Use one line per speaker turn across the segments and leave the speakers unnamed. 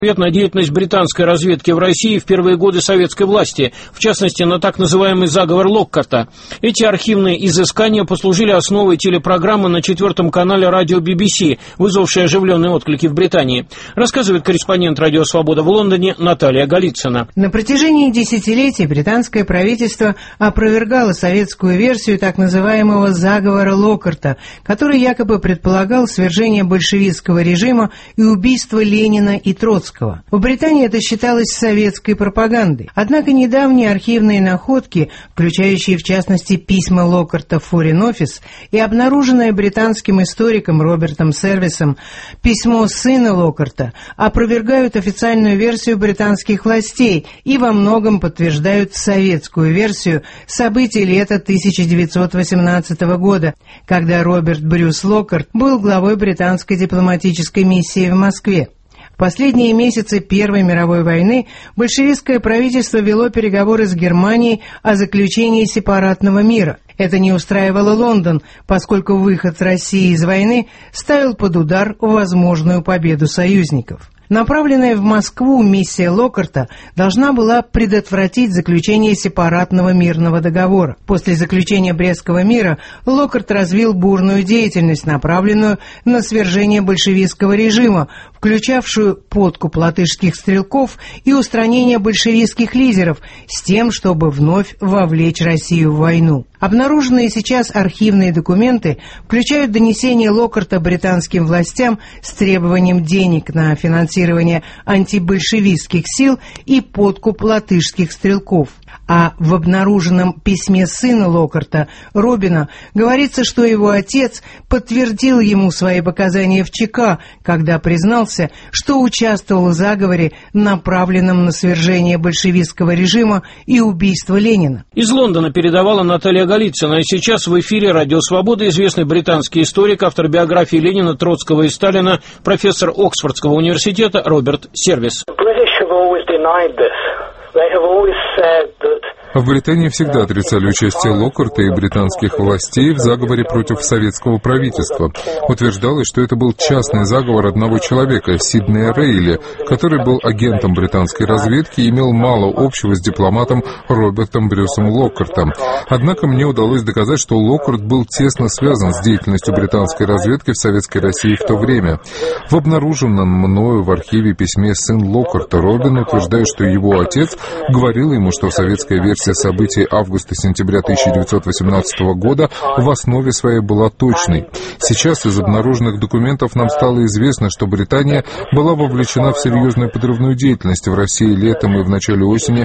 Ответ на деятельность британской разведки в России в первые годы советской власти, в частности, на так называемый заговор Локкарта. Эти архивные изыскания послужили основой телепрограммы на 4-м канале радио BBC, вызвавшей оживленные отклики в Британии. Рассказывает корреспондент «Радио Свобода» в Лондоне Наталья Голицына.
На протяжении десятилетий британское правительство опровергало советскую версию так называемого заговора Локкарта, который якобы предполагал свержение большевистского режима и убийство Ленина и Троцкого. В Британии это считалось советской пропагандой. Однако недавние архивные находки, включающие в частности письма Локкарта в Foreign Office и обнаруженное британским историком Робертом Сервисом письмо сына Локкарта, опровергают официальную версию британских властей и во многом подтверждают советскую версию событий лета 1918 года, когда Роберт Брюс Локкарт был главой британской дипломатической миссии в Москве. В последние месяцы Первой мировой войны большевистское правительство вело переговоры с Германией о заключении сепаратного мира. Это не устраивало Лондон, поскольку выход России из войны ставил под удар возможную победу союзников. Направленная в Москву миссия Локкарта должна была предотвратить заключение сепаратного мирного договора. После заключения Брестского мира Локкарт развил бурную деятельность, направленную на свержение большевистского режима, включавшую подкуп латышских стрелков и устранение большевистских лидеров с тем, чтобы вновь вовлечь Россию в войну. Обнаруженные сейчас архивные документы включают донесение Локкарта британским властям с требованием денег на финансирование антибольшевистских сил и подкуп латышских стрелков. А в обнаруженном письме сына Локкарта, Робина, говорится, что его отец подтвердил ему свои показания в ЧК, когда признался, что участвовал в заговоре, направленном на свержение большевистского режима и убийство Ленина.
Из Лондона передавала Наталья Голицына. И сейчас в эфире «Радио Свобода» известный британский историк, автор биографии Ленина, Троцкого и Сталина, профессор Оксфордского университета Роберт Сервис.
В Британии всегда отрицали участие Локкарта и британских властей в заговоре против советского правительства. Утверждалось, что это был частный заговор одного человека, Сиднея Рейли, который был агентом британской разведки и имел мало общего с дипломатом Робертом Брюсом Локкартом. Однако мне удалось доказать, что Локкарт был тесно связан с деятельностью британской разведки в Советской России в то время. В обнаруженном мною в архиве письме сын Локкарта Робин утверждает, что его отец говорил ему, что советская версия событий августа-сентября 1918 года в основе своей была точной. Сейчас из обнаруженных документов нам стало известно, что Британия была вовлечена в серьезную подрывную деятельность в России летом и в начале осени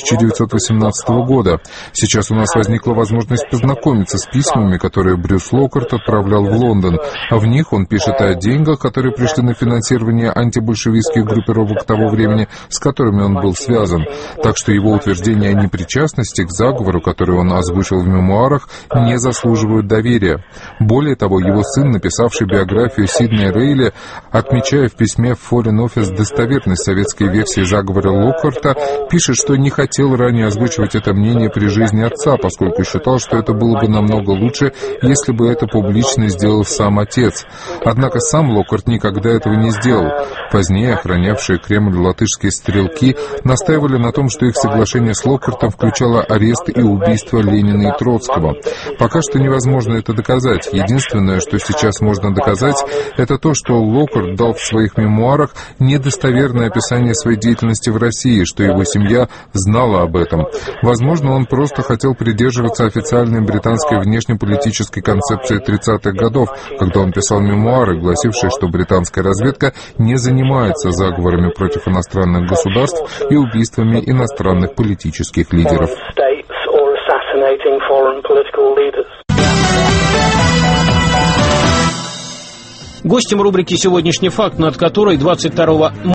1918 года. Сейчас у нас возникла возможность познакомиться с письмами, которые Брюс Локкарт отправлял в Лондон. А в них он пишет о деньгах, которые пришли на финансирование антибольшевистских группировок того времени, с которыми он был связан. Так что его утверждения о непричастности к заговору, который он озвучил в мемуарах, не заслуживают доверия. Более того, его сын, написавший биографию Сиднея Рейли, отмечая в письме в Foreign Office достоверность советской версии заговора Локкарта, пишет, что не хотел ранее озвучивать это мнение при жизни отца, поскольку считал, что это было бы намного лучше, если бы это публично сделал сам отец. Однако сам Локкарт никогда этого не сделал. Позднее охранявшие Кремль латышские стрелки настаивали на том, что их соглашение с Локкартом включало арест и убийство Ленина и Троцкого. Пока что невозможно это доказать. Единственное, что сейчас можно доказать, это то, что Локкарт дал в своих мемуарах недостоверное описание своей деятельности в России, что его семья знала об этом. Возможно, он просто хотел придерживаться официальной британской внешнеполитической концепции 30-х годов, когда он писал мемуары, гласившие, что британская разведка не занимается заговорами против иностранных государств и убийствами иностранных политических лидеров.
Гостем рубрики «Сегодняшний факт», над которой 22